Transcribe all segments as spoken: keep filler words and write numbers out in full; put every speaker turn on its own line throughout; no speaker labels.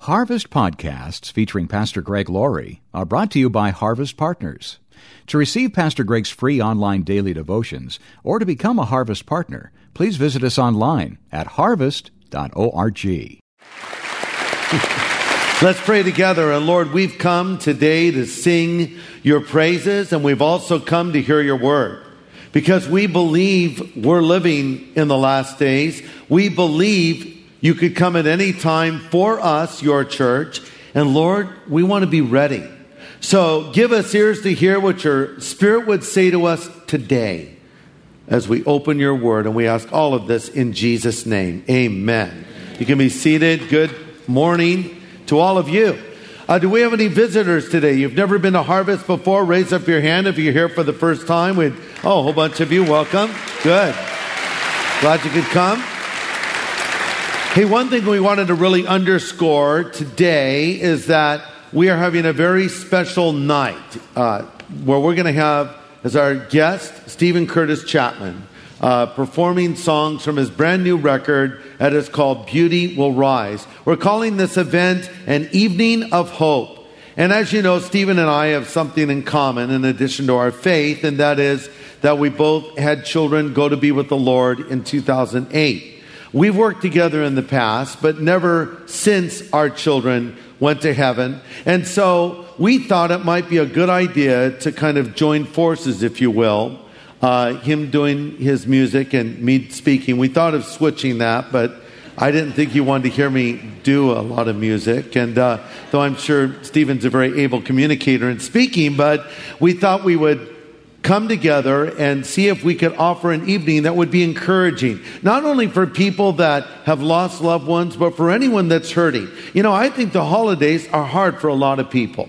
Harvest podcasts featuring Pastor Greg Laurie are brought to you by Harvest Partners. To receive Pastor Greg's free online daily devotions or to become a Harvest partner, please visit us online at harvest dot org.
Let's pray together. And Lord, we've come today to sing your praises, and we've also come to hear your word. Because we believe we're living in the last days. We believe you could come at any time for us, your church. And Lord, we want to be ready. So give us ears to hear what your Spirit would say to us today as we open your word. And we ask all of this in Jesus' name. Amen. You can be seated. Good morning to all of you. Uh, do we have any visitors today? You've never been to Harvest before? Raise up your hand if you're here for the first time. We'd, oh, a whole bunch of you. Welcome. Good. Glad you could come. Hey, one thing we wanted to really underscore today is that we are having a very special night uh, where we're going to have as our guest Stephen Curtis Chapman uh, performing songs from his brand new record that is called Beauty Will Rise. We're calling this event an Evening of Hope. And as you know, Stephen and I have something in common in addition to our faith, and that is that we both had children go to be with the Lord in two thousand eight. We've worked together in the past, but never since our children went to heaven. And so we thought it might be a good idea to kind of join forces, if you will. Uh, him doing his music and me speaking. We thought of switching that, but I didn't think you wanted to hear me do a lot of music. And uh, though I'm sure Stephen's a very able communicator in speaking, but we thought we would come together and see if we could offer an evening that would be encouraging, not only for people that have lost loved ones, but for anyone that's hurting. You know, I think the holidays are hard for a lot of people,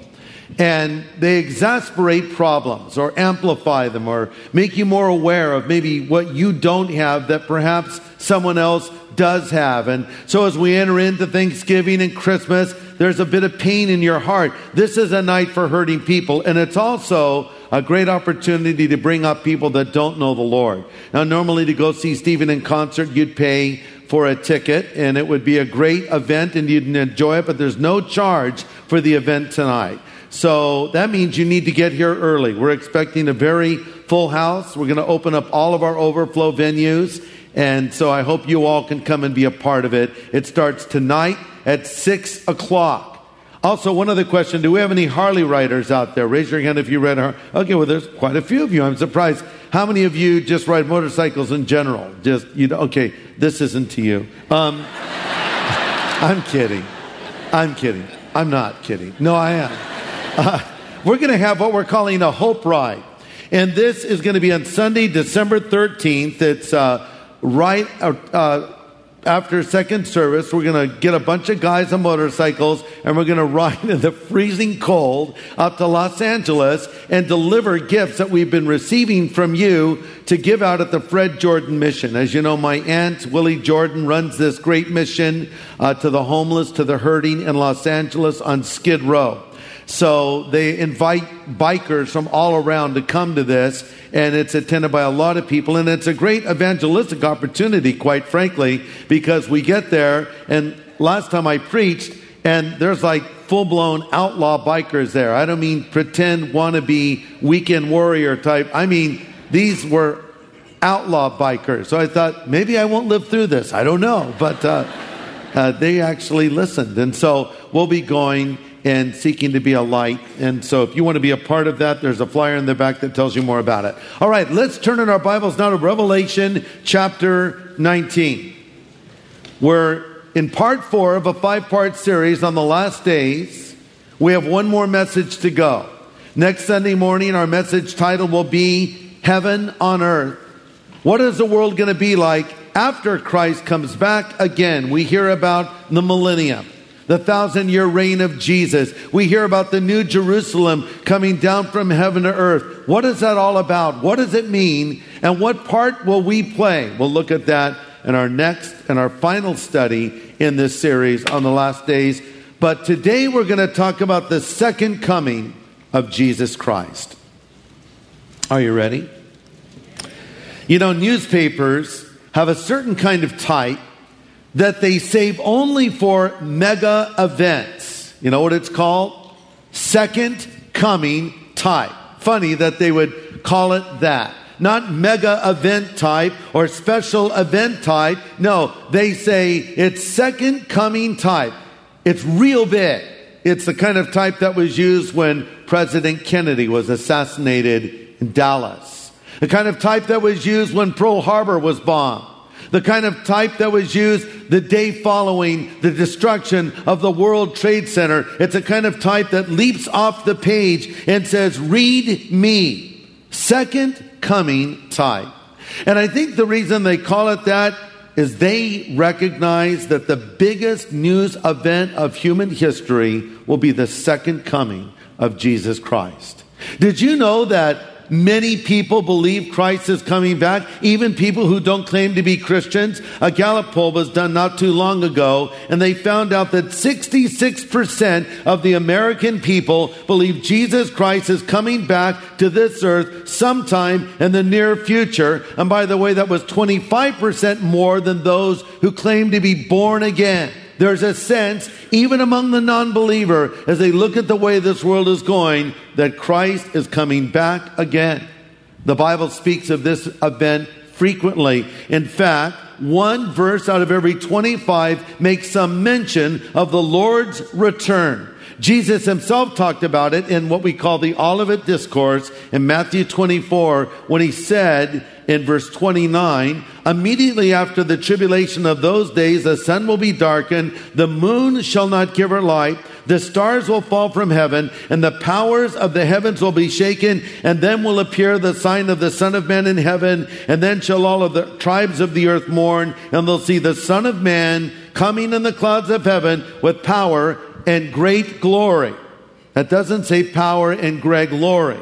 and they exasperate problems or amplify them or make you more aware of maybe what you don't have that perhaps someone else does have. And so as we enter into Thanksgiving and Christmas, there's a bit of pain in your heart. This is a night for hurting people, and it's also a great opportunity to bring up people that don't know the Lord. Now, normally to go see Stephen in concert, you'd pay for a ticket, and it would be a great event, and you'd enjoy it, but there's no charge for the event tonight. So that means you need to get here early. We're expecting a very full house. We're going to open up all of our overflow venues, and so I hope you all can come and be a part of it. It starts tonight at six o'clock. Also, one other question. Do we have any Harley riders out there? Raise your hand if you ride Harley. Okay, well, there's quite a few of you. I'm surprised. How many of you just ride motorcycles in general? Just, you know, okay, this isn't to you. Um, I'm kidding. I'm kidding. I'm not kidding. No, I am. Uh, we're going to have what we're calling a Hope Ride. And this is going to be on Sunday, December thirteenth. It's uh, right... Uh, After second service, we're going to get a bunch of guys on motorcycles and we're going to ride in the freezing cold up to Los Angeles and deliver gifts that we've been receiving from you to give out at the Fred Jordan Mission. As you know, my aunt, Willie Jordan, runs this great mission uh, to the homeless, to the hurting in Los Angeles on Skid Row. So they invite bikers from all around to come to this, and it's attended by a lot of people, and it's a great evangelistic opportunity, quite frankly, because we get there, and last time I preached, and there's like full-blown outlaw bikers there. I don't mean pretend wannabe weekend warrior type. I mean, these were outlaw bikers. So I thought, maybe I won't live through this. I don't know, but uh, uh, they actually listened, and so we'll be going and seeking to be a light. And so if you want to be a part of that, there's a flyer in the back that tells you more about it. All right, let's turn in our Bibles now to Revelation chapter nineteen. We're in part four of a five-part series on the last days. We have one more message to go. Next Sunday morning, our message title will be Heaven on Earth. What is the world going to be like after Christ comes back again? We hear about the millennium, the thousand-year reign of Jesus. We hear about the new Jerusalem coming down from heaven to earth. What is that all about? What does it mean? And what part will we play? We'll look at that in our next and our final study in this series on the last days. But today we're going to talk about the second coming of Jesus Christ. Are you ready? You know, newspapers have a certain kind of type that they save only for mega events. You know what it's called? Second coming type. Funny that they would call it that. Not mega event type or special event type. No, they say it's second coming type. It's real big. It's the kind of type that was used when President Kennedy was assassinated in Dallas. The kind of type that was used when Pearl Harbor was bombed. The kind of type that was used the day following the destruction of the World Trade Center. It's a kind of type that leaps off the page and says, read me. Second coming type. And I think the reason they call it that is they recognize that the biggest news event of human history will be the second coming of Jesus Christ. Did you know that many people believe Christ is coming back, even people who don't claim to be Christians? A Gallup poll was done not too long ago, and they found out that sixty-six percent of the American people believe Jesus Christ is coming back to this earth sometime in the near future. And by the way, that was twenty-five percent more than those who claim to be born again. There's a sense, even among the non-believer, as they look at the way this world is going, that Christ is coming back again. The Bible speaks of this event frequently. In fact, one verse out of every twenty-five makes some mention of the Lord's return. Jesus himself talked about it in what we call the Olivet Discourse in Matthew twenty-four, when he said in verse twenty-nine, immediately after the tribulation of those days, the sun will be darkened, the moon shall not give her light, the stars will fall from heaven, and the powers of the heavens will be shaken, and then will appear the sign of the Son of Man in heaven, and then shall all of the tribes of the earth mourn, and they'll see the Son of Man coming in the clouds of heaven with power and great glory. That doesn't say power and Greg Laurie.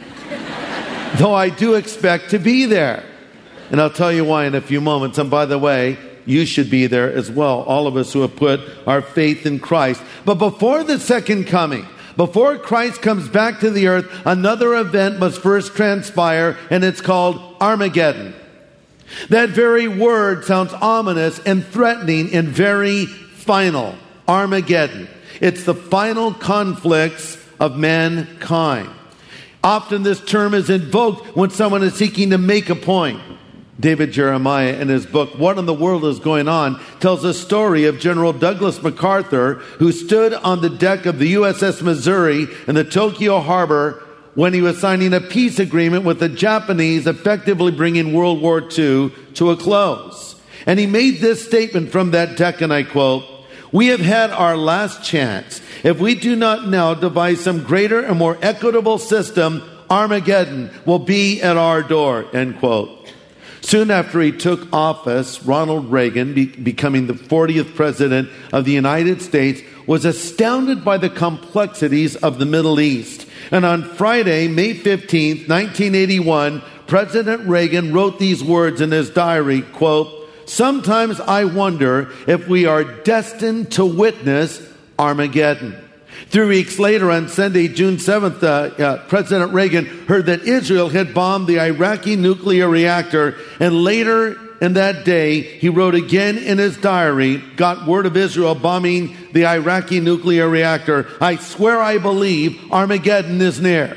Though I do expect to be there. And I'll tell you why in a few moments. And by the way, you should be there as well. All of us who have put our faith in Christ. But before the second coming, before Christ comes back to the earth, another event must first transpire, and it's called Armageddon. That very word sounds ominous and threatening and very final. Armageddon. It's the final conflicts of mankind. Often this term is invoked when someone is seeking to make a point. David Jeremiah, in his book, What in the World is Going On?, tells a story of General Douglas MacArthur, who stood on the deck of the U S S Missouri in the Tokyo harbor when he was signing a peace agreement with the Japanese, effectively bringing World War Two to a close. And he made this statement from that deck, and I quote, "We have had our last chance. If we do not now devise some greater and more equitable system, Armageddon will be at our door," end quote. Soon after he took office, Ronald Reagan, be- becoming the fortieth president of the United States, was astounded by the complexities of the Middle East. And on Friday, May fifteenth, nineteen eighty-one, President Reagan wrote these words in his diary, quote, "Sometimes I wonder if we are destined to witness Armageddon." Three weeks later, on Sunday, June seventh, uh, uh, President Reagan heard that Israel had bombed the Iraqi nuclear reactor. And later in that day, he wrote again in his diary, got word of Israel bombing the Iraqi nuclear reactor. "I swear I believe Armageddon is near."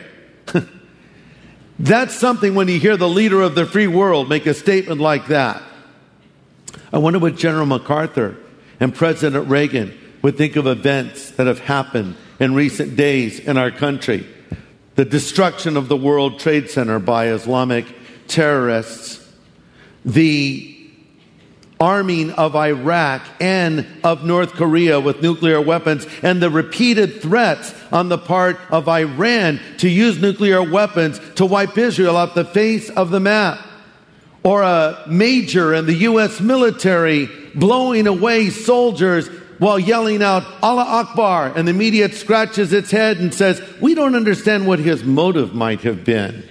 That's something when you hear the leader of the free world make a statement like that. I wonder what General MacArthur and President Reagan would think of events that have happened in recent days in our country. The destruction of the World Trade Center by Islamic terrorists. The arming of Iraq and of North Korea with nuclear weapons, and the repeated threats on the part of Iran to use nuclear weapons to wipe Israel off the face of the map. Or a major in the U S military blowing away soldiers while yelling out, "Allah Akbar," and the media scratches its head and says, "We don't understand what his motive might have been."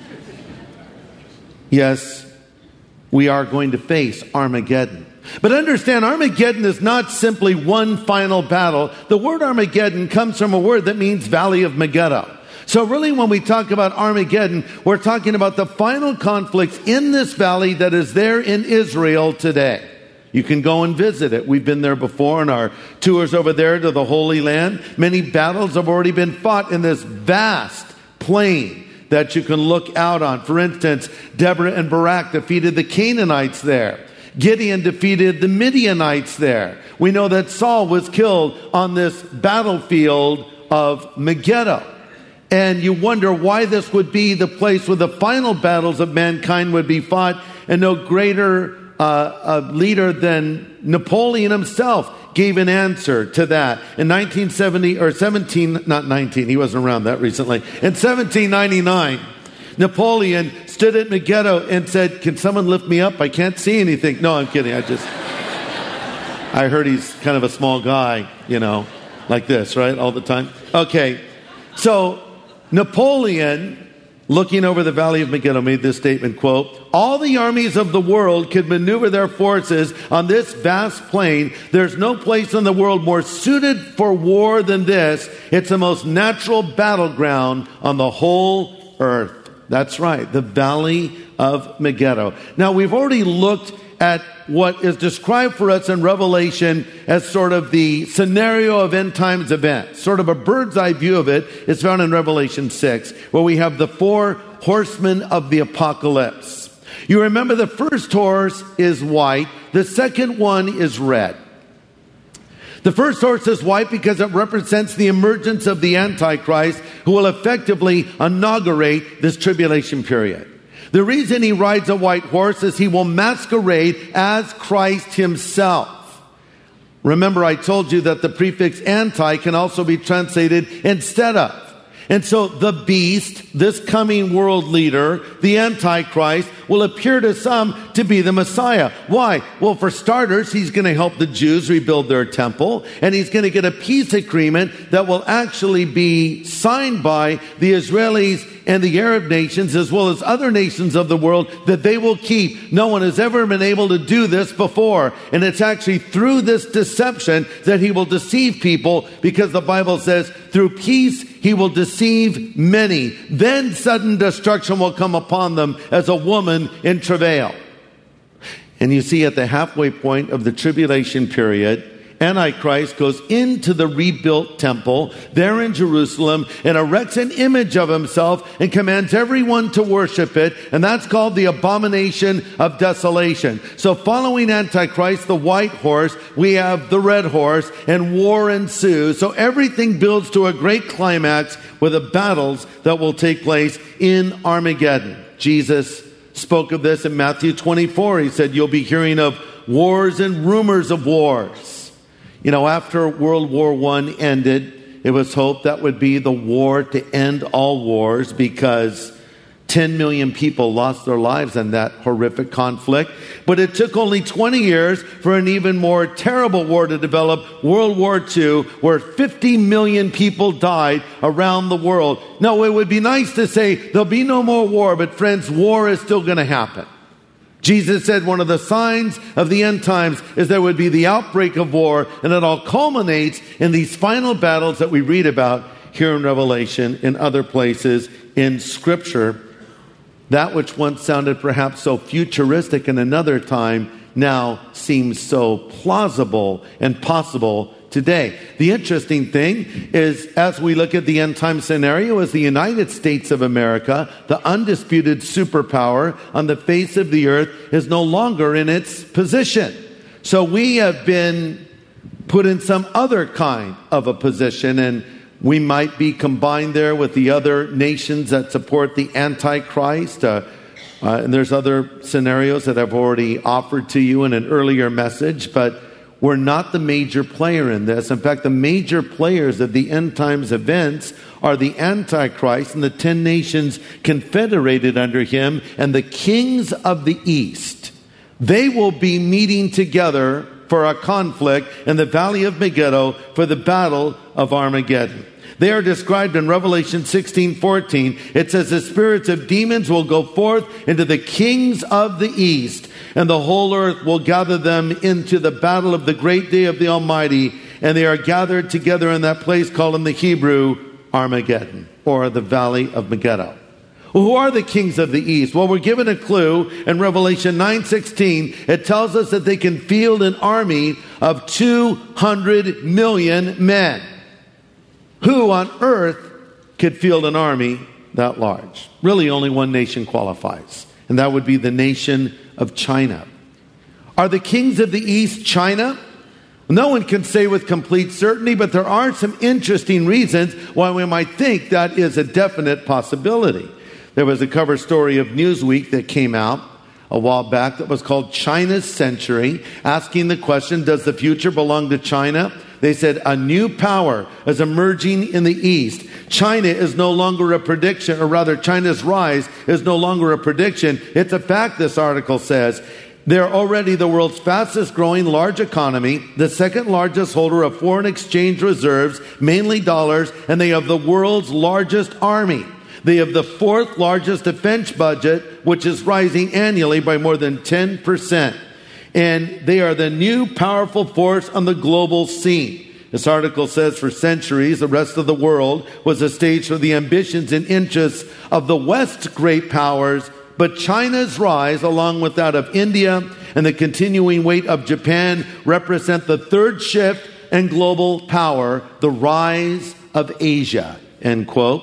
Yes, we are going to face Armageddon. But understand, Armageddon is not simply one final battle. The word Armageddon comes from a word that means Valley of Megiddo. So really, when we talk about Armageddon, we're talking about the final conflicts in this valley that is there in Israel today. You can go and visit it. We've been there before on our tours over there to the Holy Land. Many battles have already been fought in this vast plain that you can look out on. For instance, Deborah and Barak defeated the Canaanites there. Gideon defeated the Midianites there. We know that Saul was killed on this battlefield of Megiddo. And you wonder why this would be the place where the final battles of mankind would be fought, and no greater uh, a leader than Napoleon himself gave an answer to that. In nineteen seventy, or seventeen, not nineteen, he wasn't around that recently. In seventeen ninety-nine, Napoleon stood at Megiddo and said, "Can someone lift me up? I can't see anything." No, I'm kidding. I just, I heard he's kind of a small guy, you know, like this, right? All the time. Okay. So Napoleon, looking over the valley of Megiddo, made this statement, quote, "All the armies of the world could maneuver their forces on this vast plain. There's no place in the world more suited for war than this. It's the most natural battleground on the whole earth." That's right, the valley of Megiddo. Now, we've already looked at what is described for us in Revelation as sort of the scenario of end times events. Sort of a bird's eye view of it is found in Revelation six, where we have the four horsemen of the apocalypse. You remember the first horse is white, the second one is red. The first horse is white because it represents the emergence of the Antichrist, who will effectively inaugurate this tribulation period. The reason he rides a white horse is he will masquerade as Christ himself. Remember, I told you that the prefix anti can also be translated instead of. And so the beast, this coming world leader, the Antichrist, will appear to some to be the Messiah. Why? Well, for starters, he's going to help the Jews rebuild their temple, and he's going to get a peace agreement that will actually be signed by the Israelis and the Arab nations, as well as other nations of the world, that they will keep. No one has ever been able to do this before. And it's actually through this deception that he will deceive people, because the Bible says, through peace he will deceive many. Then sudden destruction will come upon them as a woman in travail. And you see, at the halfway point of the tribulation period, Antichrist goes into the rebuilt temple there in Jerusalem and erects an image of himself and commands everyone to worship it. And that's called the abomination of desolation. So following Antichrist, the white horse, we have the red horse, and war ensues. So everything builds to a great climax with the battles that will take place in Armageddon. Jesus spoke of this in Matthew twenty-four. He said, "You'll be hearing of wars and rumors of wars." You know, after World War One ended, it was hoped that would be the war to end all wars, because ten million people lost their lives in that horrific conflict. But it took only twenty years for an even more terrible war to develop, World War Two, where fifty million people died around the world. Now, it would be nice to say there'll be no more war, but friends, war is still going to happen. Jesus said one of the signs of the end times is there would be the outbreak of war, and it all culminates in these final battles that we read about here in Revelation, in other places in Scripture. That which once sounded perhaps so futuristic in another time now seems so plausible and possible today. The interesting thing is, as we look at the end time scenario, is the United States of America, the undisputed superpower on the face of the earth, is no longer in its position. So we have been put in some other kind of a position, and we might be combined there with the other nations that support the Antichrist. Uh, uh, and there's other scenarios that I've already offered to you in an earlier message, but we're not the major player in this. In fact, the major players of the end times events are the Antichrist and the ten nations confederated under him and the kings of the East. They will be meeting together for a conflict in the valley of Megiddo for the battle of Armageddon. They are described in Revelation sixteen fourteen. It says, "The spirits of demons will go forth into the kings of the East, and the whole earth will gather them into the battle of the great day of the Almighty. And they are gathered together in that place called in the Hebrew Armageddon," or the valley of Megiddo. Well, who are the kings of the east? Well, we're given a clue in Revelation nine sixteen. It tells us that they can field an army of two hundred million men. Who on earth could field an army that large? Really, only one nation qualifies, and that would be the nation of China. Are the kings of the east China? No one can say with complete certainty, but there are some interesting reasons why we might think that is a definite possibility. There was a cover story of Newsweek that came out a while back that was called China's Century, asking the question, does the future belong to China? They said a new power is emerging in the East. China is no longer a prediction, or rather China's rise is no longer a prediction. It's a fact, this article says. They're already the world's fastest growing large economy, the second largest holder of foreign exchange reserves, mainly dollars, and they have the world's largest army. They have the fourth largest defense budget, which is rising annually by more than ten percent. And they are the new powerful force on the global scene. This article says for centuries, the rest of the world was a stage for the ambitions and interests of the West's great powers. But China's rise, along with that of India and the continuing weight of Japan, represent the third shift in global power, the rise of Asia, end quote.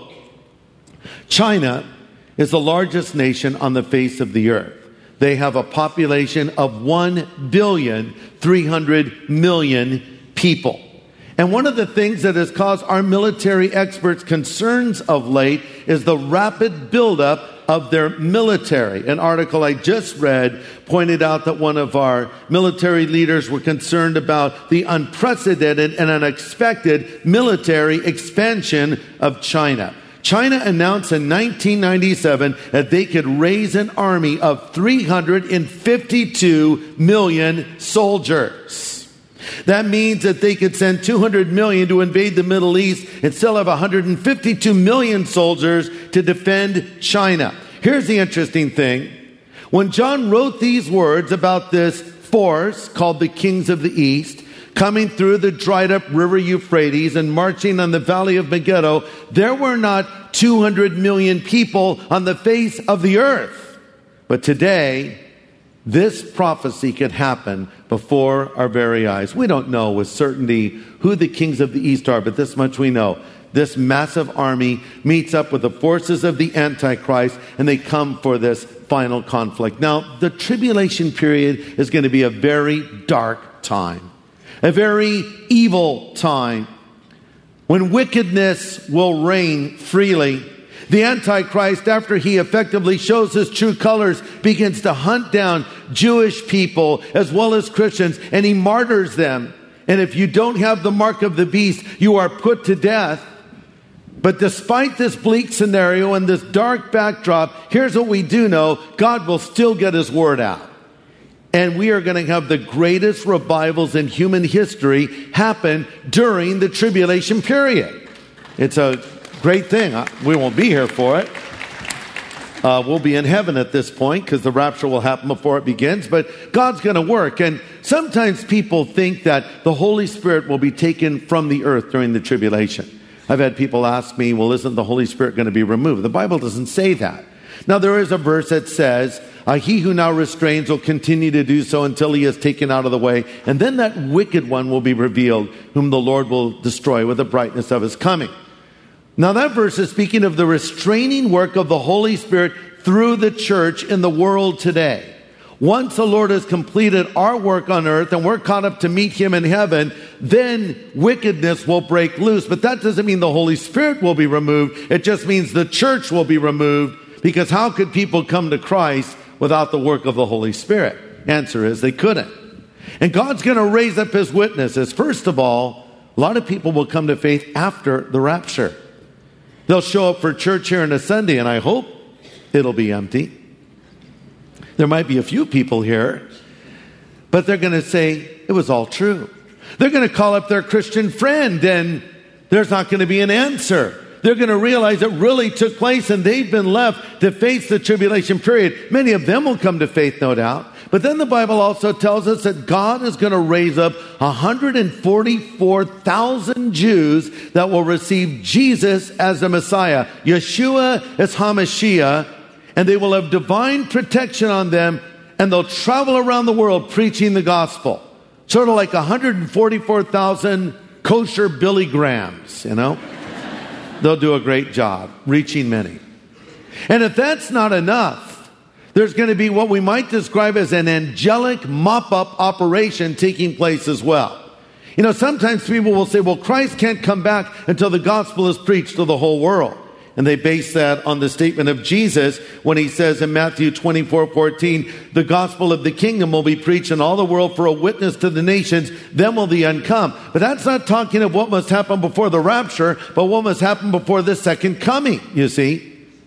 China is the largest nation on the face of the earth. They have a population of one billion three hundred million people. And one of the things that has caused our military experts concerns of late is the rapid buildup of their military. An article I just read pointed out that one of our military leaders were concerned about the unprecedented and unexpected military expansion of China. China announced in nineteen ninety-seven that they could raise an army of three hundred fifty-two million soldiers. That means that they could send two hundred million to invade the Middle East and still have one hundred fifty-two million soldiers to defend China. Here's the interesting thing. When John wrote these words about this force called the Kings of the East, coming through the dried up river Euphrates and marching on the valley of Megiddo, there were not two hundred million people on the face of the earth. But today, this prophecy could happen before our very eyes. We don't know with certainty who the kings of the East are, but this much we know. This massive army meets up with the forces of the Antichrist, and they come for this final conflict. Now, the tribulation period is going to be a very dark time, a very evil time, when wickedness will reign freely. The Antichrist, after he effectively shows his true colors, begins to hunt down Jewish people as well as Christians, and he martyrs them. And if you don't have the mark of the beast, you are put to death. But despite this bleak scenario and this dark backdrop, here's what we do know. God will still get his word out. And we are going to have the greatest revivals in human history happen during the tribulation period. It's a great thing. We won't be here for it. Uh, we'll be in heaven at this point because the rapture will happen before it begins. But God's going to work. And sometimes people think that the Holy Spirit will be taken from the earth during the tribulation. I've had people ask me, well, isn't the Holy Spirit going to be removed? The Bible doesn't say that. Now, there is a verse that says, uh, he who now restrains will continue to do so until he is taken out of the way. And then that wicked one will be revealed, whom the Lord will destroy with the brightness of his coming. Now, that verse is speaking of the restraining work of the Holy Spirit through the church in the world today. Once the Lord has completed our work on earth and we're caught up to meet him in heaven, then wickedness will break loose. But that doesn't mean the Holy Spirit will be removed. It just means the church will be removed, because how could people come to Christ without the work of the Holy Spirit? Answer is they couldn't. And God's going to raise up his witnesses. First of all, a lot of people will come to faith after the rapture. They'll show up for church here on a Sunday, and I hope it'll be empty. There might be a few people here, but they're going to say it was all true. They're going to call up their Christian friend, and there's not going to be an answer. they're going to realize it really took place and they've been left to face the tribulation period. Many of them will come to faith, no doubt. But then the Bible also tells us that God is going to raise up one hundred forty-four thousand Jews that will receive Jesus as the Messiah. Yeshua as HaMashiach, and they will have divine protection on them, and they'll travel around the world preaching the gospel. Sort of like one hundred forty-four thousand kosher Billy Grahams, you know? They'll do a great job reaching many. And if that's not enough, there's going to be what we might describe as an angelic mop-up operation taking place as well. You know, sometimes people will say, well, Christ can't come back until the gospel is preached to the whole world. And they base that on the statement of Jesus when he says in Matthew twenty-four fourteen, the gospel of the kingdom will be preached in all the world for a witness to the nations, then will the end come. But that's not talking of what must happen before the rapture, but what must happen before the second coming, you see.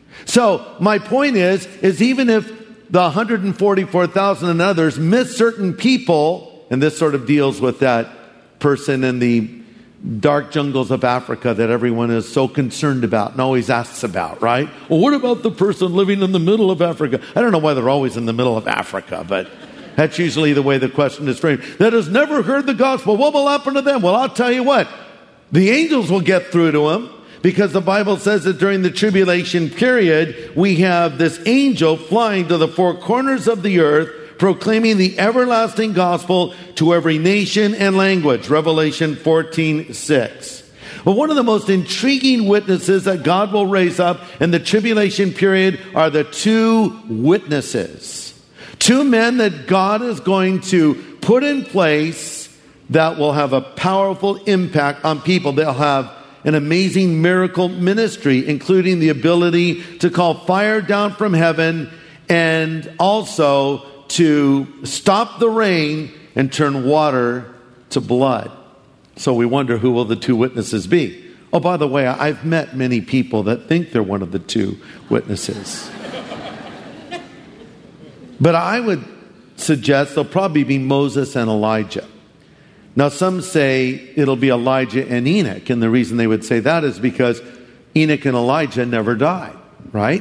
So my point is, is even if the one hundred forty-four thousand and others miss certain people, and this sort of deals with that person in the dark jungles of Africa that everyone is so concerned about and always asks about, right? Well, what about the person living in the middle of Africa? I don't know why they're always in the middle of Africa, but that's usually the way the question is framed. That has never heard the gospel. What will happen to them? Well, I'll tell you what. The angels will get through to them, because the Bible says that during the tribulation period, we have this angel flying to the four corners of the earth, proclaiming the everlasting gospel to every nation and language. Revelation fourteen six. But one of the most intriguing witnesses that God will raise up in the tribulation period are the two witnesses. Two men that God is going to put in place that will have a powerful impact on people. They'll have an amazing miracle ministry, including the ability to call fire down from heaven and also to stop the rain and turn water to blood. So we wonder, who will the two witnesses be? Oh, by the way, I've met many people that think they're one of the two witnesses. But I would suggest they'll probably be Moses and Elijah. Now, some say it'll be Elijah and Enoch, and the reason they would say that is because Enoch and Elijah never died, right?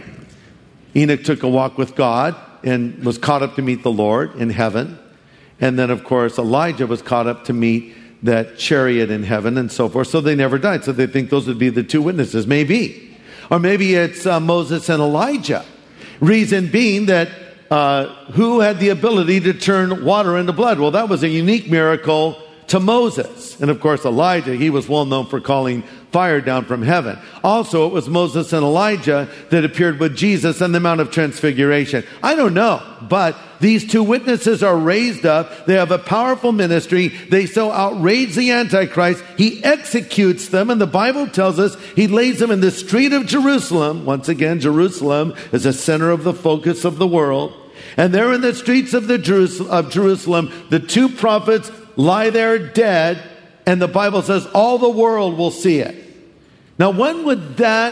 Enoch took a walk with God and was caught up to meet the Lord in heaven. And then, of course, Elijah was caught up to meet that chariot in heaven and so forth. So they never died. So they think those would be the two witnesses. Maybe. Or maybe it's uh, Moses and Elijah. Reason being that uh, who had the ability to turn water into blood? Well, that was a unique miracle to Moses. And of course, Elijah, he was well known for calling fire down from heaven. Also, it was Moses and Elijah that appeared with Jesus on the Mount of Transfiguration. I don't know, but these two witnesses are raised up. They have a powerful ministry. They so outrage the Antichrist. He executes them, and the Bible tells us he lays them in the street of Jerusalem. Once again, Jerusalem is the center of the focus of the world. And there in the streets of, the Jerus- of Jerusalem, the two prophets lie there dead, and the Bible says all the world will see it. Now, when would that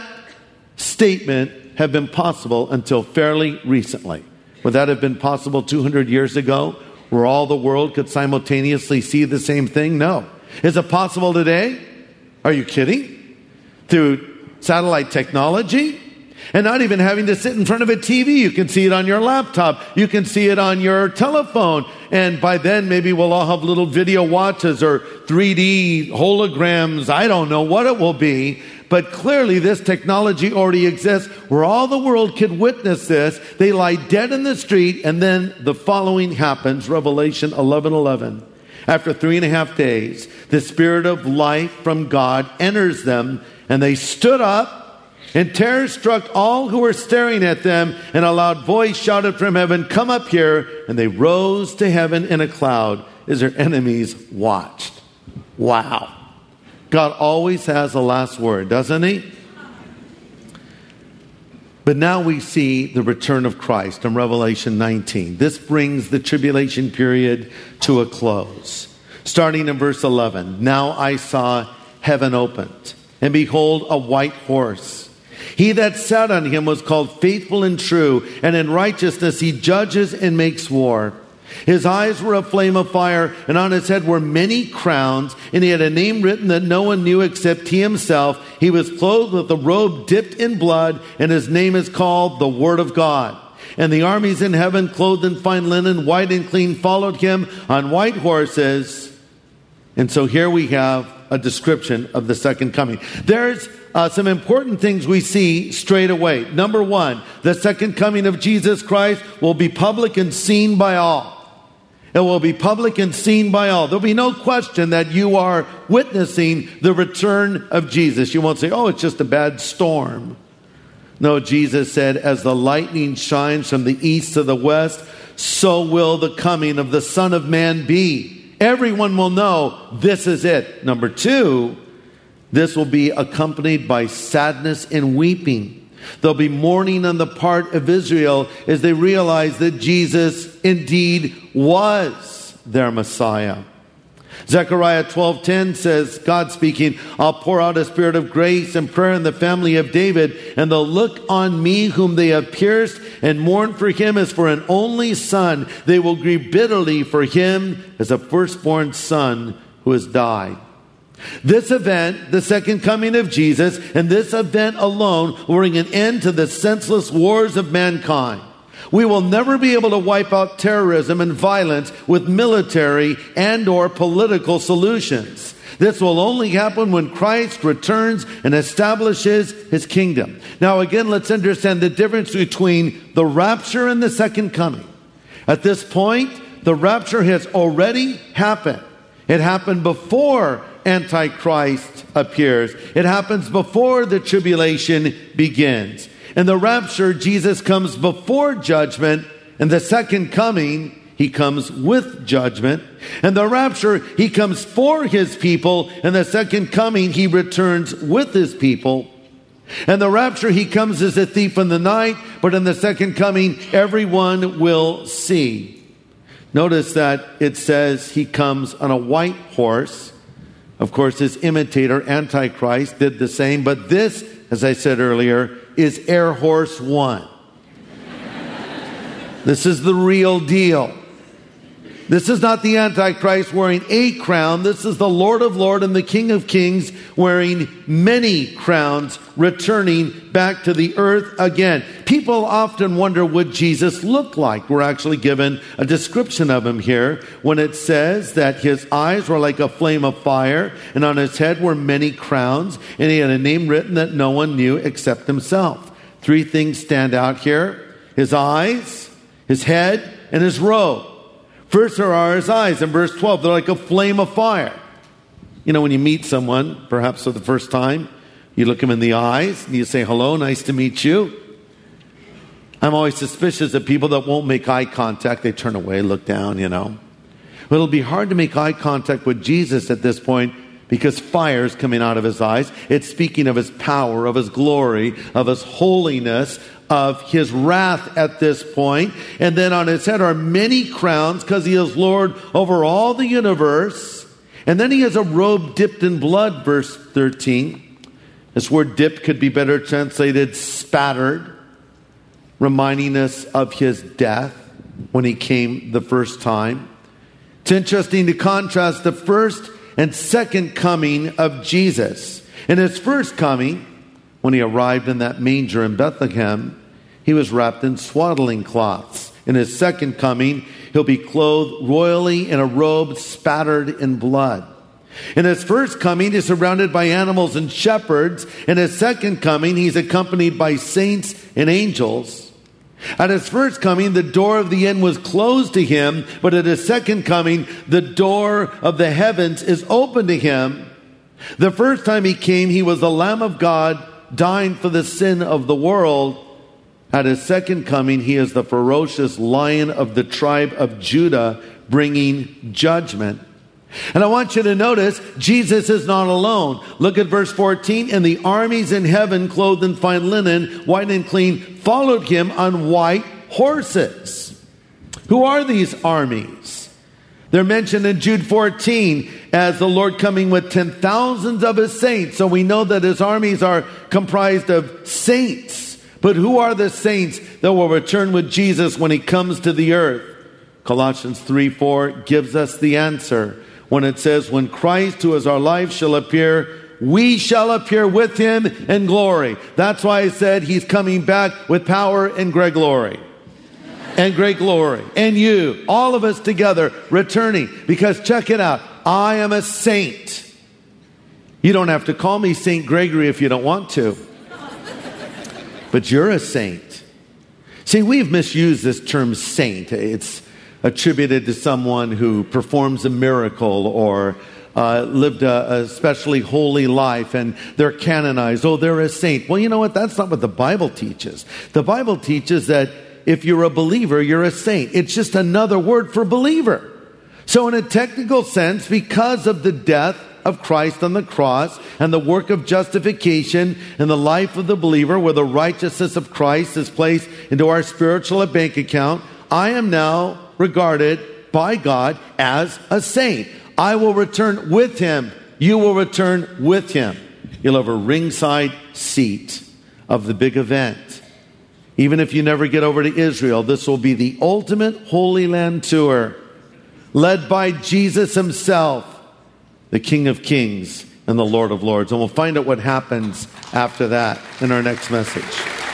statement have been possible until fairly recently? Would that have been possible two hundred years ago, where all the world could simultaneously see the same thing? No. Is it possible today? Are you kidding? Through satellite technology? And not even having to sit in front of a T V. You can see it on your laptop. You can see it on your telephone. And by then, maybe we'll all have little video watches or three D holograms. I don't know what it will be. But clearly, this technology already exists where all the world could witness this. They lie dead in the street, and then the following happens. Revelation eleven eleven. After three and a half days, the Spirit of life from God enters them, and they stood up. And terror struck all who were staring at them, and a loud voice shouted from heaven, "Come up here." And they rose to heaven in a cloud as their enemies watched. Wow. God always has the last word, doesn't he? But now we see the return of Christ in Revelation nineteen. This brings the tribulation period to a close. Starting in verse eleven. Now I saw heaven opened, and behold, a white horse. He that sat on him was called Faithful and True, and in righteousness he judges and makes war. His eyes were a flame of fire, and on his head were many crowns, and he had a name written that no one knew except he himself. He was clothed with a robe dipped in blood, and his name is called the Word of God. And the armies in heaven, clothed in fine linen, white and clean, followed him on white horses. And so here we have a description of the second coming. There's uh, some important things we see straight away. Number one, the second coming of Jesus Christ will be public and seen by all. It will be public and seen by all. There'll be no question that you are witnessing the return of Jesus. You won't say, oh, it's just a bad storm. No, Jesus said, as the lightning shines from the east to the west, so will the coming of the Son of Man be. Everyone will know this is it. Number two, this will be accompanied by sadness and weeping. There'll be mourning on the part of Israel as they realize that Jesus indeed was their Messiah. Zechariah twelve ten says, God speaking, I'll pour out a spirit of grace and prayer in the family of David, and they'll look on me whom they have pierced and mourn for him as for an only son. They will grieve bitterly for him as a firstborn son who has died. This event, the second coming of Jesus, and this event alone will bring an end to the senseless wars of mankind. We will never be able to wipe out terrorism and violence with military and or political solutions. This will only happen when Christ returns and establishes his kingdom. Now again, let's understand the difference between the rapture and the second coming. At this point, the rapture has already happened. It happened before Antichrist appears. It happens before the tribulation begins. In the rapture, Jesus comes before judgment. In the second coming, he comes with judgment. In the rapture, he comes for his people. In the second coming, he returns with his people. In the rapture, he comes as a thief in the night. But in the second coming, everyone will see. Notice that it says he comes on a white horse. Of course, his imitator, Antichrist, did the same. But this, as I said earlier, is Air Horse One. This is the real deal. This is not the Antichrist wearing a crown. This is the Lord of Lords and the King of Kings wearing many crowns, returning back to the earth again. People often wonder what Jesus looked like. We're actually given a description of him here when it says that his eyes were like a flame of fire, and on his head were many crowns, and he had a name written that no one knew except himself. Three things stand out here: his eyes, his head, and his robe. First, there are his eyes. In verse twelve, they're like a flame of fire. You know, when you meet someone, perhaps for the first time, you look them in the eyes and you say, hello, nice to meet you. I'm always suspicious of people that won't make eye contact. They turn away, look down, you know. But it'll be hard to make eye contact with Jesus at this point because fire is coming out of his eyes. It's speaking of his power, of his glory, of his holiness, of his wrath at this point. And then on his head are many crowns because he is Lord over all the universe. And then he has a robe dipped in blood, verse thirteen. This word dipped could be better translated spattered, reminding us of his death when he came the first time. It's interesting to contrast the first and second coming of Jesus. In his first coming, when he arrived in that manger in Bethlehem, he was wrapped in swaddling cloths. In his second coming, he'll be clothed royally in a robe spattered in blood. In his first coming, he's surrounded by animals and shepherds. In his second coming, he's accompanied by saints and angels. At his first coming, the door of the inn was closed to him, but at his second coming, the door of the heavens is open to him. The first time he came, he was the Lamb of God, dying for the sin of the world. At his second coming, he is the ferocious Lion of the tribe of Judah, bringing judgment. And I want you to notice, Jesus is not alone. Look at verse fourteen. And the armies in heaven, clothed in fine linen, white and clean, followed him on white horses. Who are these armies? They're mentioned in Jude fourteen as the Lord coming with ten thousands of his saints. So we know that his armies are comprised of saints. But who are the saints that will return with Jesus when he comes to the earth? Colossians three four gives us the answer when it says, when Christ, who is our life, shall appear, we shall appear with him in glory. That's why I said he's coming back with power and great glory. And great glory. And you, all of us together, returning. Because check it out. I am a saint. You don't have to call me Saint Gregory if you don't want to. But you're a saint. See, we've misused this term saint. It's attributed to someone who performs a miracle or uh, lived a, a especially holy life, and they're canonized. Oh, they're a saint. Well, you know what? That's not what the Bible teaches. The Bible teaches that if you're a believer, you're a saint. It's just another word for believer. So in a technical sense, because of the death of Christ on the cross and the work of justification in the life of the believer, where the righteousness of Christ is placed into our spiritual bank account, I am now regarded by God as a saint. I will return with him. You will return with him. You'll have a ringside seat of the big event. Even if you never get over to Israel, this will be the ultimate Holy Land tour, led by Jesus himself, the King of Kings and the Lord of Lords. And we'll find out what happens after that in our next message.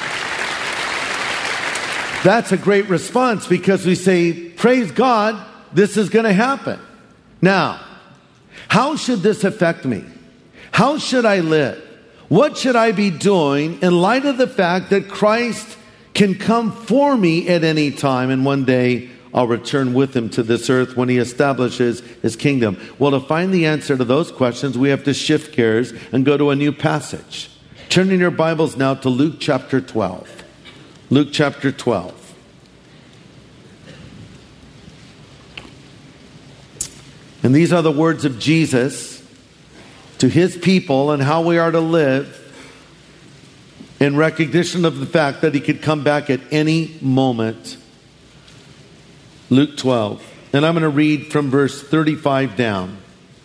That's a great response, because we say, praise God, this is going to happen. Now, how should this affect me? How should I live? What should I be doing in light of the fact that Christ can come for me at any time, and one day I'll return with him to this earth when he establishes his kingdom? Well, to find the answer to those questions, we have to shift gears and go to a new passage. Turn in your Bibles now to Luke chapter twelve. Luke chapter twelve. And these are the words of Jesus to his people and how we are to live in recognition of the fact that he could come back at any moment. Luke twelve. And I'm going to read from verse thirty-five down.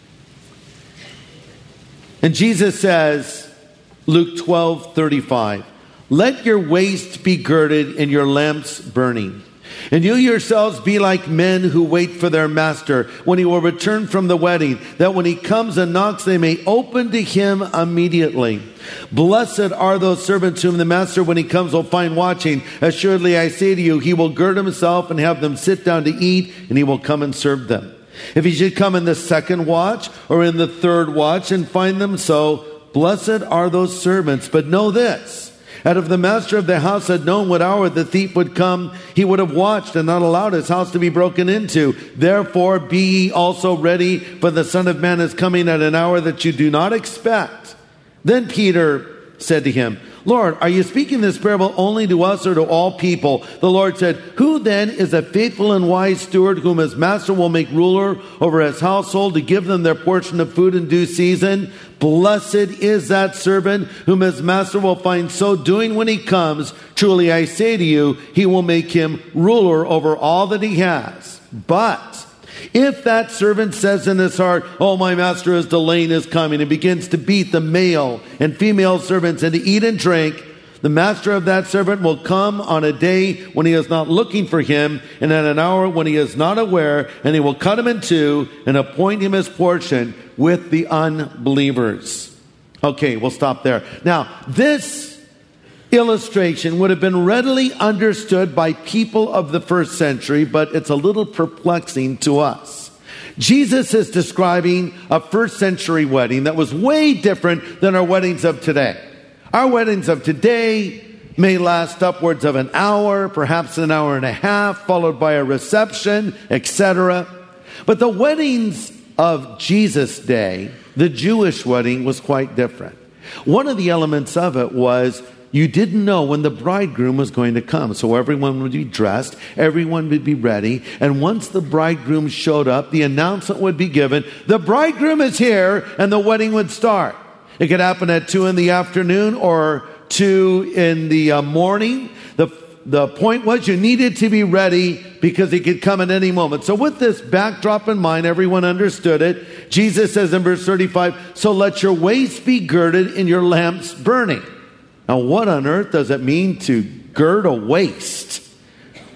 And Jesus says, Luke twelve thirty-five, let your waist be girded and your lamps burning. And you yourselves be like men who wait for their master when he will return from the wedding, that when he comes and knocks, they may open to him immediately. Blessed are those servants whom the master, when he comes, will find watching. Assuredly, I say to you, he will gird himself and have them sit down to eat, and he will come and serve them. If he should come in the second watch or in the third watch and find them so, blessed are those servants. But know this, that if the master of the house had known what hour the thief would come, he would have watched and not allowed his house to be broken into. Therefore, be ye also ready, for the Son of Man is coming at an hour that you do not expect. Then Peter said to him, Lord, are you speaking this parable only to us or to all people? The Lord said, who then is a faithful and wise steward whom his master will make ruler over his household to give them their portion of food in due season? Blessed is that servant whom his master will find so doing when he comes. Truly I say to you, he will make him ruler over all that he has. But if that servant says in his heart, oh, my master is delaying his coming, and begins to beat the male and female servants and to eat and drink, the master of that servant will come on a day when he is not looking for him, and at an hour when he is not aware, and he will cut him in two and appoint him his portion with the unbelievers. Okay, we'll stop there. Now, this illustration would have been readily understood by people of the first century, but it's a little perplexing to us. Jesus is describing a first century wedding that was way different than our weddings of today. Our weddings of today may last upwards of an hour, perhaps an hour and a half, followed by a reception, et cetera. But the weddings of Jesus' day, the Jewish wedding, was quite different. One of the elements of it was you didn't know when the bridegroom was going to come. So everyone would be dressed, everyone would be ready, and once the bridegroom showed up, the announcement would be given, the bridegroom is here, and the wedding would start. It could happen at two in the afternoon or two in the uh, morning. The, the point was you needed to be ready because he could come at any moment. So with this backdrop in mind, everyone understood it. Jesus says in verse thirty-five, so let your waist be girded and your lamps burning. Now, what on earth does it mean to gird a waist? Well,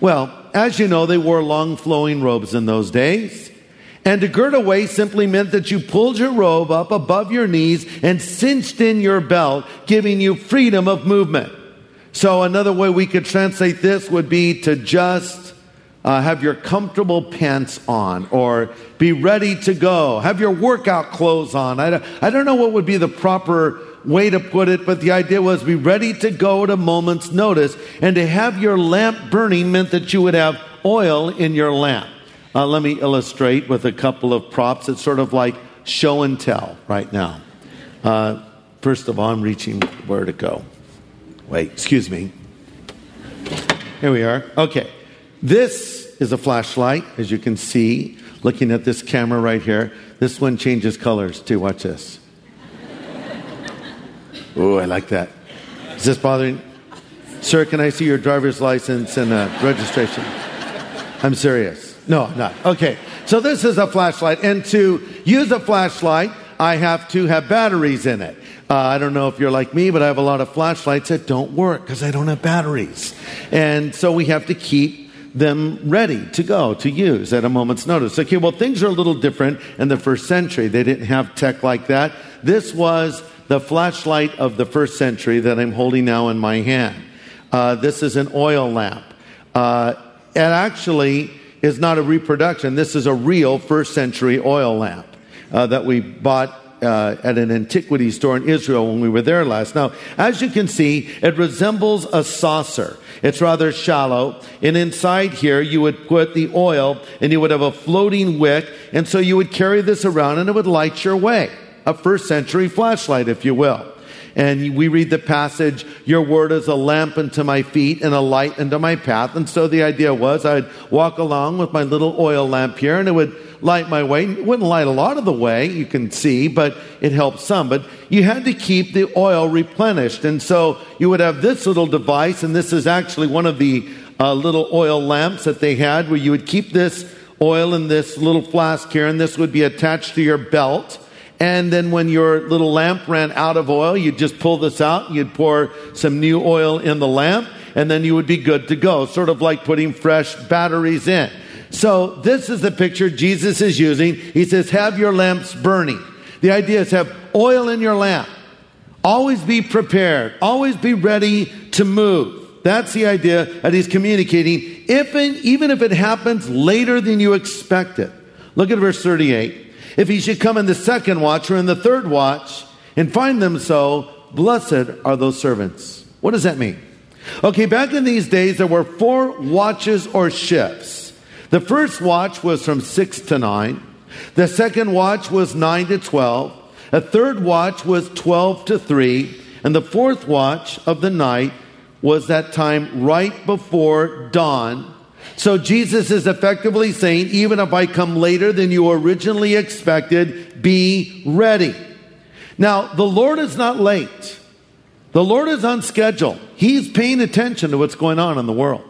as you know, they wore long flowing robes in those days. And to gird a waist simply meant that you pulled your robe up above your knees and cinched in your belt, giving you freedom of movement. So another way we could translate this would be to just uh, have your comfortable pants on, or be ready to go. Have your workout clothes on. I, I don't know what would be the proper way to put it, but the idea was be ready to go at a moment's notice. And to have your lamp burning meant that you would have oil in your lamp. Uh, let me illustrate with a couple of props. It's sort of like show and tell right now. Uh, first of all, I'm reaching where to go. Wait, excuse me. Here we are. Okay. This is a flashlight, as you can see, looking at this camera right here. This one changes colors too. Watch this. Oh, I like that. Is this bothering? Sir, can I see your driver's license and uh, registration? I'm serious. No, I'm not. Okay. So this is a flashlight. And to use a flashlight, I have to have batteries in it. Uh, I don't know if you're like me, but I have a lot of flashlights that don't work because I don't have batteries. And so we have to keep them ready to go, to use at a moment's notice. Okay, well, things are a little different in the first century. They didn't have tech like that. This was the flashlight of the first century that I'm holding now in my hand. Uh, this is an oil lamp. Uh, it actually is not a reproduction. This is a real first century oil lamp uh, that we bought uh, at an antiquity store in Israel when we were there last. Now, as you can see, it resembles a saucer. It's rather shallow, and inside here you would put the oil, and you would have a floating wick, and so you would carry this around and it would light your way. A first century flashlight, if you will. And we read the passage, your word is a lamp unto my feet and a light unto my path. And so the idea was I'd walk along with my little oil lamp here and it would light my way. It wouldn't light a lot of the way, you can see, but it helped some. But you had to keep the oil replenished. And so you would have this little device, and this is actually one of the uh, little oil lamps that they had, where you would keep this oil in this little flask here, and this would be attached to your belt. And then when your little lamp ran out of oil, you'd just pull this out, you'd pour some new oil in the lamp, and then you would be good to go. Sort of like putting fresh batteries in. So this is the picture Jesus is using. He says, have your lamps burning. The idea is have oil in your lamp. Always be prepared. Always be ready to move. That's the idea that he's communicating, if it, even if it happens later than you expected. Look at verse thirty-eight. If he should come in the second watch or in the third watch and find them so, blessed are those servants. What does that mean? Okay, back in these days, there were four watches or shifts. The first watch was from six to nine. The second watch was nine to twelve. A third watch was twelve to three. And the fourth watch of the night was that time right before dawn. So Jesus is effectively saying, even if I come later than you originally expected, be ready. Now, the Lord is not late. The Lord is on schedule. He's paying attention to what's going on in the world.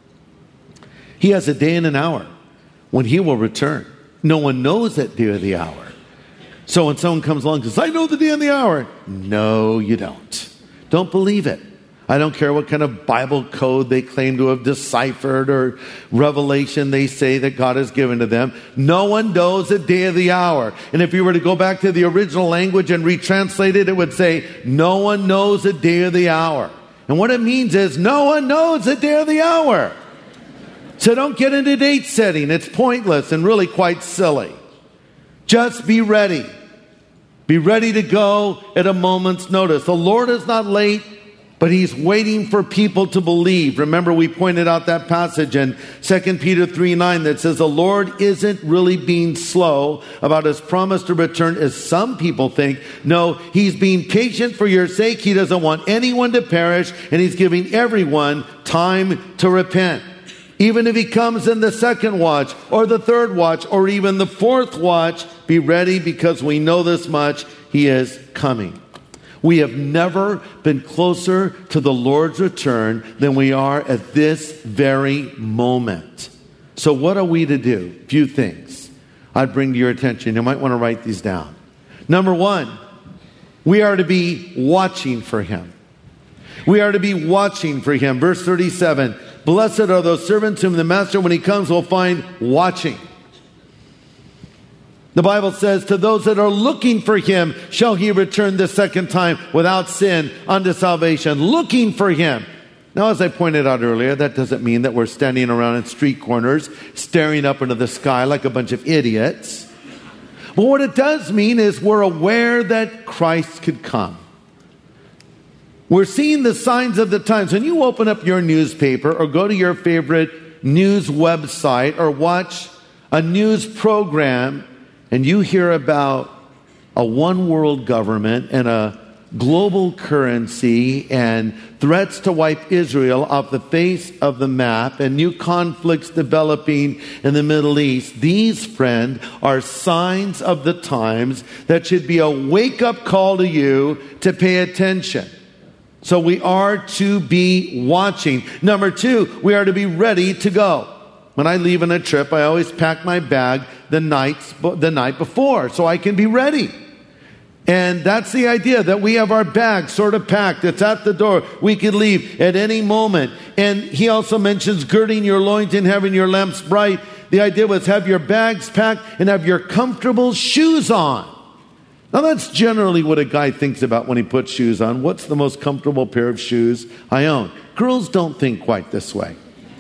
He has a day and an hour when he will return. No one knows that day or the hour. So when someone comes along and says, I know the day and the hour. No, you don't. Don't believe it. I don't care what kind of Bible code they claim to have deciphered or revelation they say that God has given to them. No one knows the day of the hour. And if you were to go back to the original language and retranslate it, it would say, no one knows the day of the hour. And what it means is, no one knows the day of the hour. So don't get into date setting. It's pointless and really quite silly. Just be ready. Be ready to go at a moment's notice. The Lord is not late, but he's waiting for people to believe. Remember, we pointed out that passage in Second Peter three nine that says the Lord isn't really being slow about his promise to return as some people think. No, he's being patient for your sake. He doesn't want anyone to perish, and he's giving everyone time to repent. Even if he comes in the second watch or the third watch or even the fourth watch, be ready, because we know this much, he is coming. We have never been closer to the Lord's return than we are at this very moment. So what are we to do? A few things I'd bring to your attention. You might want to write these down. Number one, we are to be watching for him. We are to be watching for him. Verse thirty-seven, Blessed are those servants whom the master, when he comes, will find watching. The Bible says, to those that are looking for him shall he return the second time without sin unto salvation. Looking for him. Now, as I pointed out earlier, that doesn't mean that we're standing around in street corners staring up into the sky like a bunch of idiots. But what it does mean is we're aware that Christ could come. We're seeing the signs of the times. When you open up your newspaper or go to your favorite news website or watch a news program and you hear about a one world government and a global currency and threats to wipe Israel off the face of the map and new conflicts developing in the Middle East, these, friend, are signs of the times that should be a wake-up call to you to pay attention. So we are to be watching. Number two, we are to be ready to go. When I leave on a trip, I always pack my bag the night, the night before so I can be ready. And that's the idea, that we have our bag sort of packed. It's at the door. We could leave at any moment. And he also mentions girding your loins and having your lamps bright. The idea was have your bags packed and have your comfortable shoes on. Now that's generally what a guy thinks about when he puts shoes on. What's the most comfortable pair of shoes I own? Girls don't think quite this way.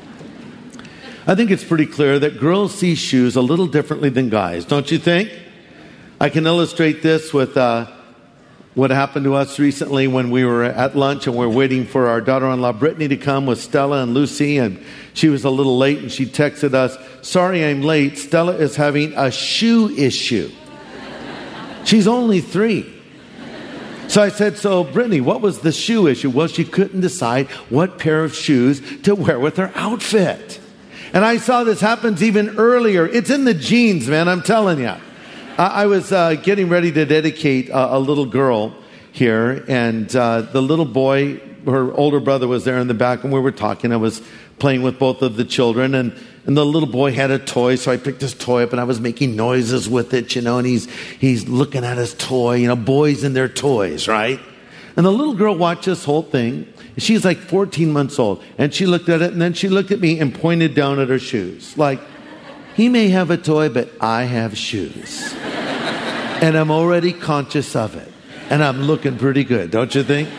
I think it's pretty clear that girls see shoes a little differently than guys, don't you think? I can illustrate this with uh, what happened to us recently when we were at lunch and we were waiting for our daughter-in-law Brittany to come with Stella and Lucy, and she was a little late and she texted us, "Sorry I'm late, Stella is having a shoe issue." She's only three. So I said, "So Brittany, what was the shoe issue?" Well, she couldn't decide what pair of shoes to wear with her outfit. And I saw this happens even earlier. It's in the genes, man, I'm telling you. I was uh, getting ready to dedicate a, a little girl here, and uh, the little boy, her older brother was there in the back, and we were talking. I was playing with both of the children, and, and the little boy had a toy, so I picked his toy up, and I was making noises with it, you know, and he's he's looking at his toy, you know, boys and their toys, right? And the little girl watched this whole thing. She's like fourteen months old, and she looked at it, and then she looked at me and pointed down at her shoes, like, he may have a toy, but I have shoes. And I'm already conscious of it. And I'm looking pretty good, don't you think?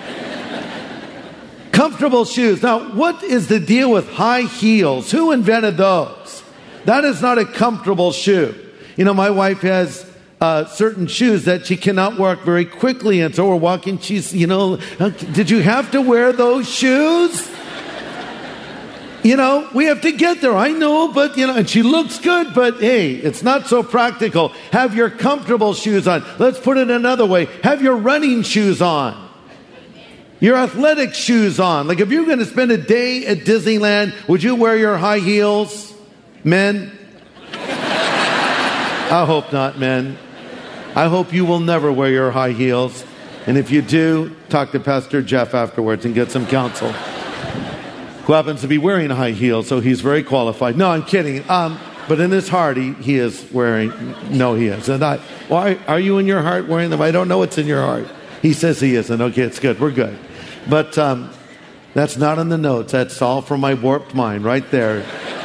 Comfortable shoes. Now, what is the deal with high heels? Who invented those? That is not a comfortable shoe. You know, my wife has uh, certain shoes that she cannot walk very quickly. And so we're walking, she's, you know, did you have to wear those shoes? You know, we have to get there. I know, but, you know, and she looks good, but hey, it's not so practical. Have your comfortable shoes on. Let's put it another way. Have your running shoes on. Your athletic shoes on. Like if you're going to spend a day at Disneyland, would you wear your high heels? Men? I hope not, men. I hope you will never wear your high heels. And if you do, talk to Pastor Jeff afterwards and get some counsel. Who happens to be wearing high heels, so he's very qualified. No, I'm kidding. Um, but in his heart, he, he is wearing, no, he is. And I, why are you in your heart wearing them? I don't know what's in your heart. He says he isn't. Okay, it's good. We're good. But um, that's not in the notes. That's all from my warped mind right there.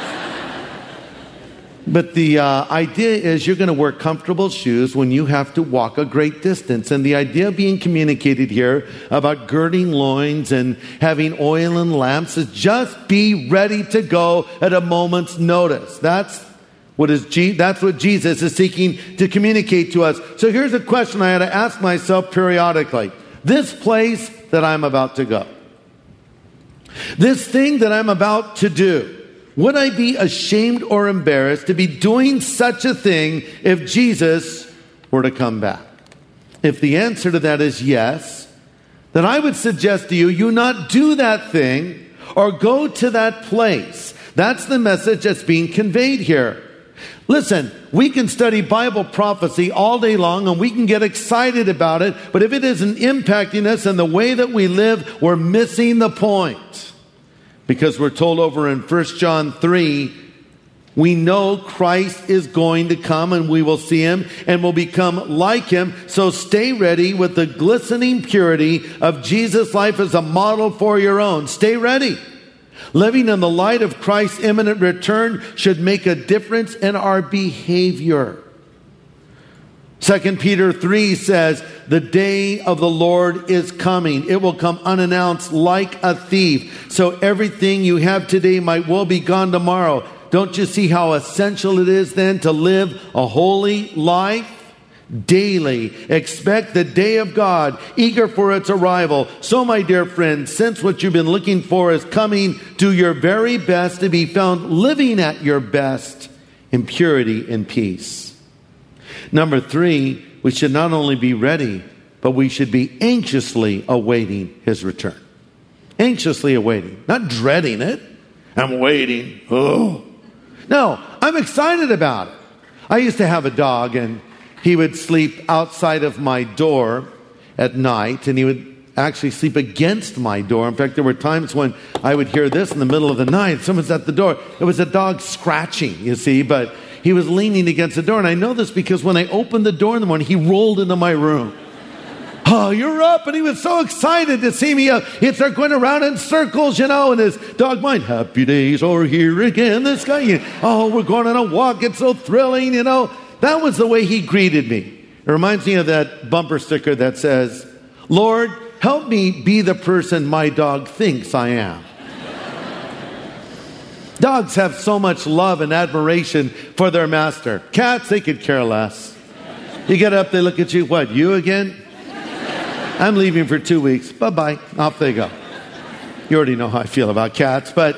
But the uh, idea is you're going to wear comfortable shoes when you have to walk a great distance. And the idea being communicated here about girding loins and having oil and lamps is just be ready to go at a moment's notice. That's what is G- that's what Jesus is seeking to communicate to us. So here's a question I had to ask myself periodically. This place that I'm about to go, this thing that I'm about to do, would I be ashamed or embarrassed to be doing such a thing if Jesus were to come back? If the answer to that is yes, then I would suggest to you, you not do that thing or go to that place. That's the message that's being conveyed here. Listen, we can study Bible prophecy all day long and we can get excited about it, but if it isn't impacting us in the way that we live, we're missing the point. Because we're told over in First John three, we know Christ is going to come and we will see him and will become like him. So stay ready with the glistening purity of Jesus' life as a model for your own. Stay ready. Living in the light of Christ's imminent return should make a difference in our behavior. Second Peter three says, the day of the Lord is coming. It will come unannounced like a thief. So everything you have today might well be gone tomorrow. Don't you see how essential it is then to live a holy life? Daily, expect the day of God, eager for its arrival. So, my dear friends, since what you've been looking for is coming, do your very best to be found living at your best in purity and peace. Number three, we should not only be ready, but we should be anxiously awaiting His return. Anxiously awaiting, not dreading it. I'm waiting. Oh, no, I'm excited about it. I used to have a dog, and he would sleep outside of my door at night, and he would actually sleep against my door. In fact, there were times when I would hear this in the middle of the night. Someone's at the door. It was a dog scratching, you see, but he was leaning against the door. And I know this because when I opened the door in the morning, he rolled into my room. Oh, you're up. And he was so excited to see me up. He'd start going around in circles, you know, and his dog mind, happy days are here again. This guy, oh, we're going on a walk. It's so thrilling, you know. That was the way he greeted me. It reminds me of that bumper sticker that says, Lord, help me be the person my dog thinks I am. Dogs have so much love and admiration for their master. Cats, they could care less. You get up, they look at you, what, you again? I'm leaving for two weeks. Bye-bye. Off they go. You already know how I feel about cats, but...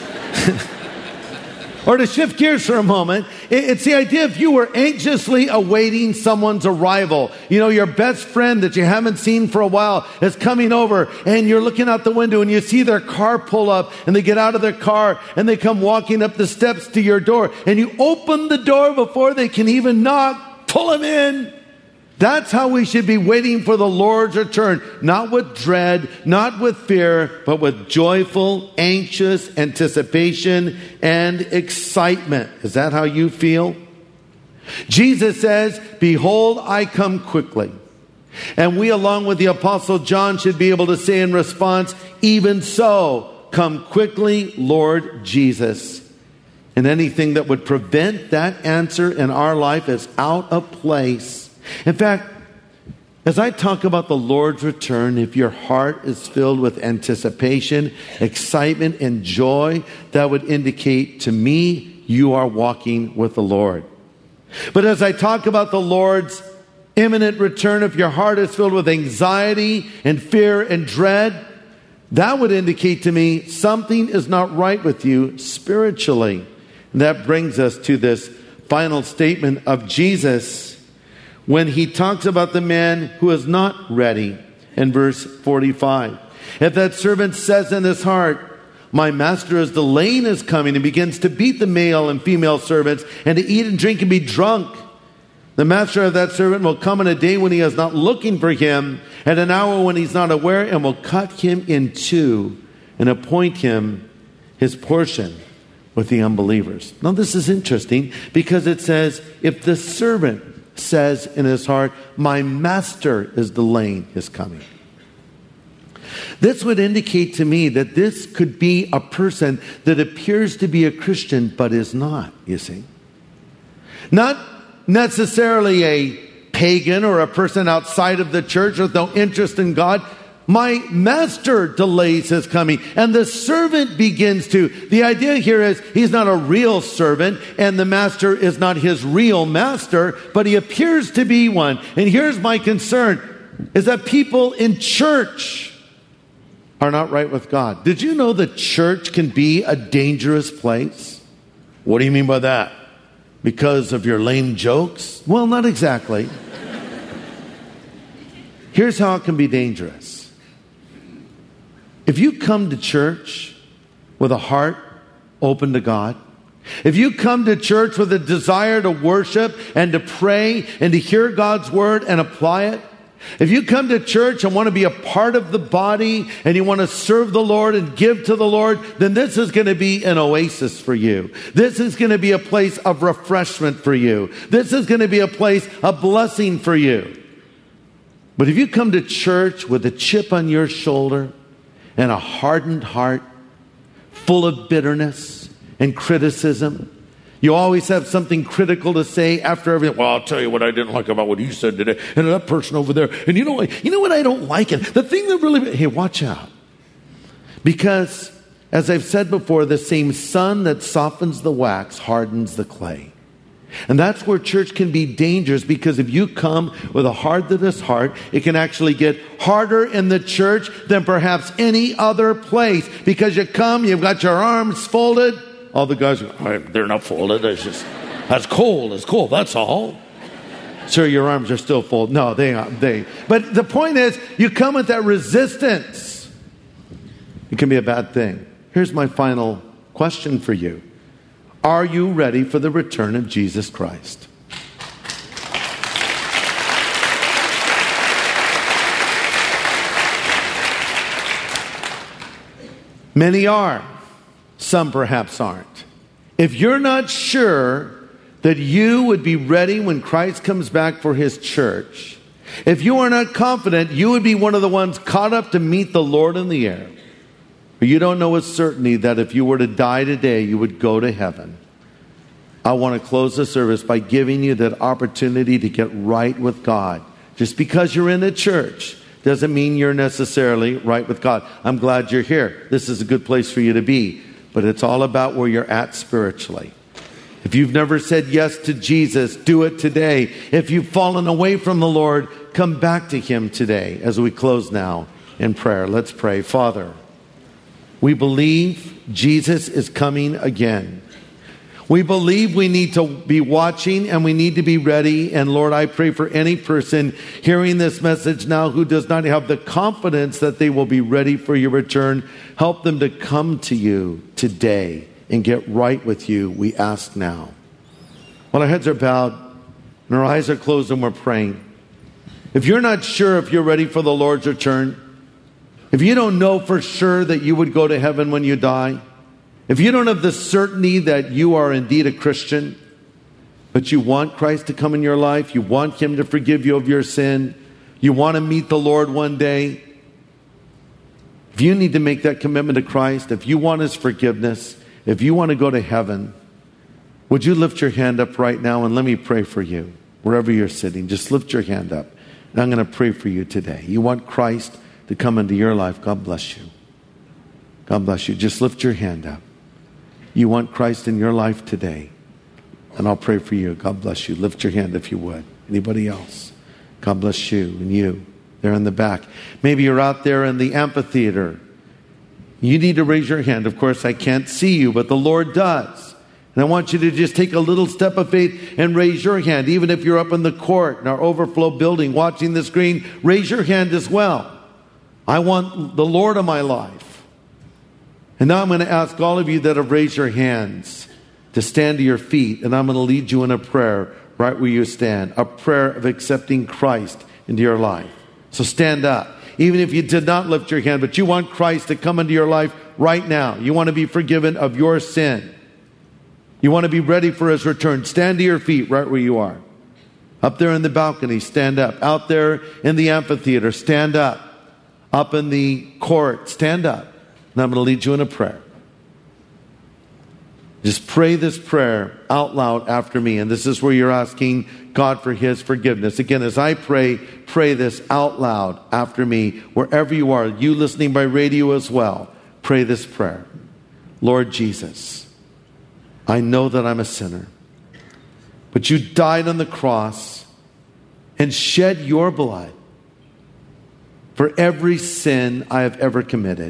Or to shift gears for a moment, it's the idea if you were anxiously awaiting someone's arrival. You know, your best friend that you haven't seen for a while is coming over, and you're looking out the window and you see their car pull up, and they get out of their car and they come walking up the steps to your door, and you open the door before they can even knock, pull them in. That's how we should be waiting for the Lord's return. Not with dread, not with fear, but with joyful, anxious anticipation and excitement. Is that how you feel? Jesus says, behold, I come quickly. And we, along with the Apostle John, should be able to say in response, even so, come quickly, Lord Jesus. And anything that would prevent that answer in our life is out of place. In fact, as I talk about the Lord's return, if your heart is filled with anticipation, excitement, and joy, that would indicate to me you are walking with the Lord. But as I talk about the Lord's imminent return, if your heart is filled with anxiety and fear and dread, that would indicate to me something is not right with you spiritually. And that brings us to this final statement of Jesus when he talks about the man who is not ready in verse forty-five. If that servant says in his heart, my master is delaying his coming, and begins to beat the male and female servants and to eat and drink and be drunk, the master of that servant will come in a day when he is not looking for him, at an hour when he's not aware, and will cut him in two and appoint him his portion with the unbelievers. Now this is interesting because it says, if the servant says in his heart, my master is delaying his coming. This would indicate to me that this could be a person that appears to be a Christian but is not, you see. Not necessarily a pagan or a person outside of the church with no interest in God. My master delays his coming, and the servant begins to. The idea here is he's not a real servant, and the master is not his real master, but he appears to be one. And here's my concern, is that people in church are not right with God. Did you know that church can be a dangerous place? What do you mean by that? Because of your lame jokes? Well, not exactly. Here's how it can be dangerous. If you come to church with a heart open to God, if you come to church with a desire to worship and to pray and to hear God's word and apply it, if you come to church and want to be a part of the body and you want to serve the Lord and give to the Lord, then this is going to be an oasis for you. This is going to be a place of refreshment for you. This is going to be a place of blessing for you. But if you come to church with a chip on your shoulder and a hardened heart, full of bitterness and criticism. You always have something critical to say after everything. Well, I'll tell you what I didn't like about what he said today, and that person over there. And you know what? You know what I don't like? It. The thing that really, hey, watch out. Because, as I've said before, the same sun that softens the wax hardens the clay. And that's where church can be dangerous, because if you come with a hardness heart, it can actually get harder in the church than perhaps any other place. Because you come, you've got your arms folded. All the guys are, they're not folded. It's just, that's cold. It's cold. That's all. Sir, your arms are still folded. No, they aren't. They. But the point is, you come with that resistance. It can be a bad thing. Here's my final question for you. Are you ready for the return of Jesus Christ? Many are. Some perhaps aren't. If you're not sure that you would be ready when Christ comes back for his church, if you are not confident you would be one of the ones caught up to meet the Lord in the air, or you don't know with certainty that if you were to die today, you would go to heaven, I want to close the service by giving you that opportunity to get right with God. Just because you're in a church doesn't mean you're necessarily right with God. I'm glad you're here. This is a good place for you to be. But it's all about where you're at spiritually. If you've never said yes to Jesus, do it today. If you've fallen away from the Lord, come back to him today as we close now in prayer. Let's pray. Father, we believe Jesus is coming again. We believe we need to be watching and we need to be ready. And Lord, I pray for any person hearing this message now who does not have the confidence that they will be ready for your return. Help them to come to you today and get right with you, we ask now. While our heads are bowed and our eyes are closed and we're praying, if you're not sure if you're ready for the Lord's return, if you don't know for sure that you would go to heaven when you die, if you don't have the certainty that you are indeed a Christian, but you want Christ to come in your life, you want him to forgive you of your sin, you want to meet the Lord one day, if you need to make that commitment to Christ, if you want his forgiveness, if you want to go to heaven, would you lift your hand up right now and let me pray for you, wherever you're sitting. Just lift your hand up, and I'm going to pray for you today. You want Christ to come into your life. God bless you. God bless you. Just lift your hand up. You want Christ in your life today, and I'll pray for you. God bless you. Lift your hand if you would. Anybody else? God bless you and you. There in the back. Maybe you're out there in the amphitheater. You need to raise your hand. Of course, I can't see you, but the Lord does. And I want you to just take a little step of faith and raise your hand. Even if you're up in the court in our overflow building watching the screen, raise your hand as well. I want the Lord in my life. And now I'm going to ask all of you that have raised your hands to stand to your feet, and I'm going to lead you in a prayer right where you stand, a prayer of accepting Christ into your life. So stand up. Even if you did not lift your hand, but you want Christ to come into your life right now. You want to be forgiven of your sin. You want to be ready for his return. Stand to your feet right where you are. Up there in the balcony, stand up. Out there in the amphitheater, stand up. Up in the court, stand up. And I'm going to lead you in a prayer. Just pray this prayer out loud after me. And this is where you're asking God for his forgiveness. Again, as I pray, pray this out loud after me. Wherever you are, you listening by radio as well, pray this prayer. Lord Jesus, I know that I'm a sinner, but you died on the cross and shed your blood for every sin I have ever committed.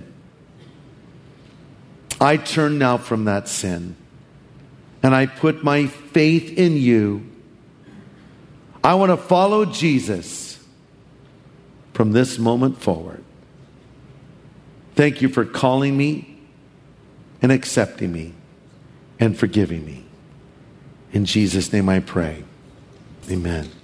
I turn now from that sin, and I put my faith in you. I want to follow Jesus from this moment forward. Thank you for calling me and accepting me and forgiving me. In Jesus' name I pray. Amen.